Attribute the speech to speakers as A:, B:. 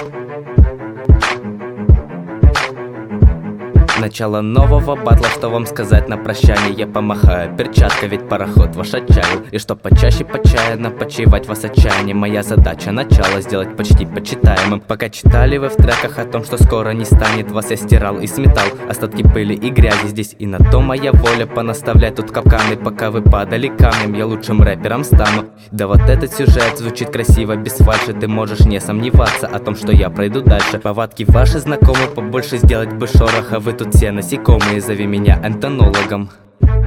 A: Начало нового батла, что вам сказать на прощание? Я помахаю перчаткой, ведь пароход ваш отчаял. И что почаще почаянно почивать вас отчаяние. Моя задача начало сделать почти почитаемым. Пока читали вы в треках о том, что скоро не станет, вас я стирал и сметал остатки пыли и грязи здесь. И на то моя воля понаставлять тут капканы. Пока вы падали камнем, я лучшим рэпером стану. Да вот этот сюжет звучит красиво, без фальши. Ты можешь не сомневаться о том, что я пройду дальше. Повадки ваши знакомы, побольше сделать бы шороха. Вы тут все насекомые, зови меня энтонологом.